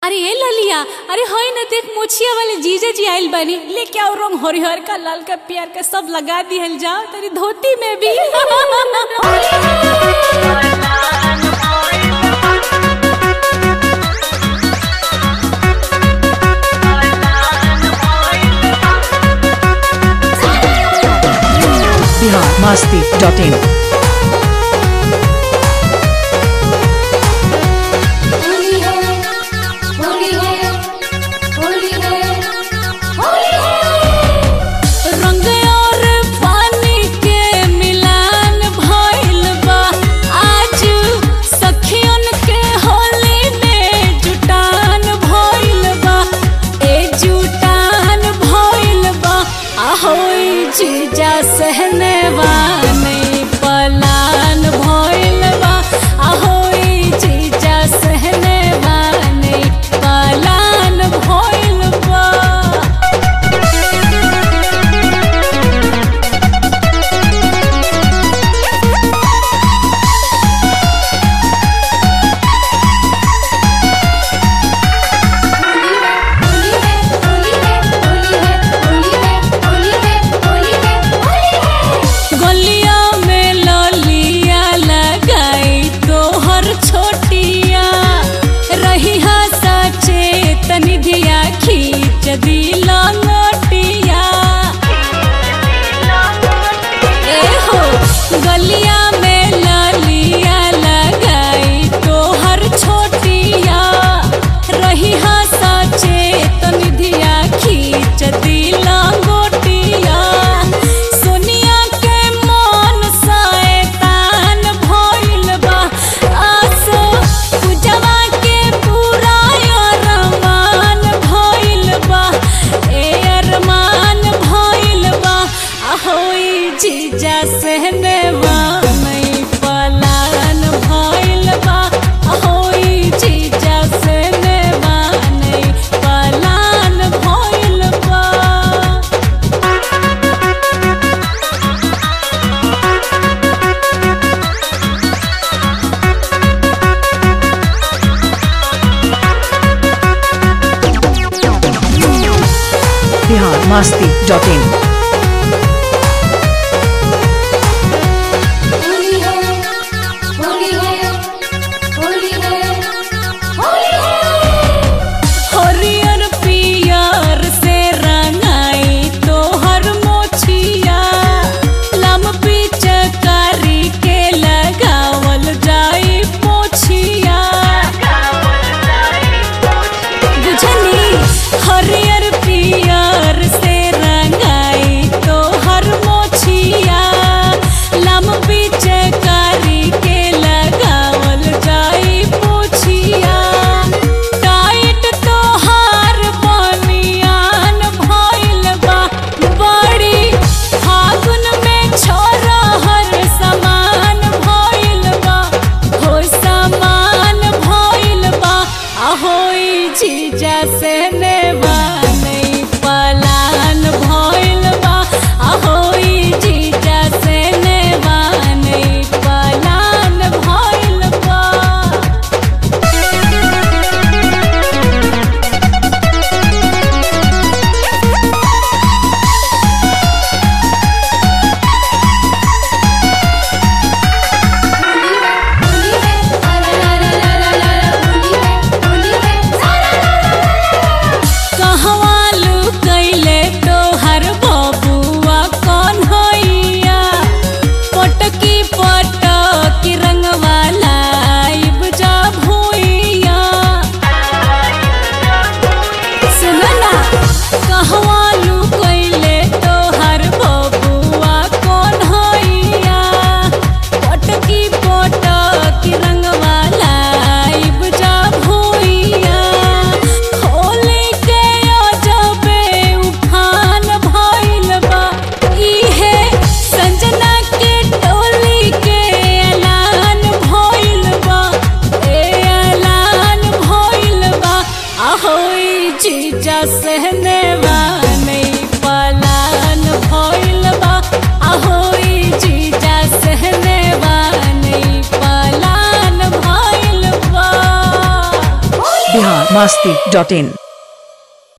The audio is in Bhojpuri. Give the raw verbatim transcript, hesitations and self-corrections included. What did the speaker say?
अरे ए ललिया, अरे होई न देख मोछिया वाले जीजा जी आइल बानी, लेके आओ रंग हरिहर का, लाल का, प्यार का सब लगा दिहल जाओ तेरी धोती में भी। Bihar Masti dot in. जीजा सहने वानी पलान भइल बा, ahoई जीजा सहने वानी पलान भइल बा। निधिया खींच दी लंगटिया, ए हो गलिया में ललिया लगाई तोहर छोटिया, रही हा सचेत निधिया खींच दी लंगटिया। सोनिया के मन शैतान भइल बा, आसो पूजवा के पूरा जीजा सहने वानी पलान भइल बा, ahoई जीजा सहने वानी पलान भइल बा। Bihar Masti dot in. हरियर पियर से रंगाई तो हर मोछिया, लम बीच कारी के लगावल जाई पोछिया। टाइट तो हार बनियान भइल बा, बड़ी फागुन में छोरा हर समान भइल बा, हो समान भइल बा, ahoई जीजा सहने वानी पलान भइल बा, ahoई जीजा सहने वानी पलान भइल बा। जीजा सहने वानी पलान भइल बा, ahoई जीजा सहने वानी पलान भइल बा। Bihar masti dot in.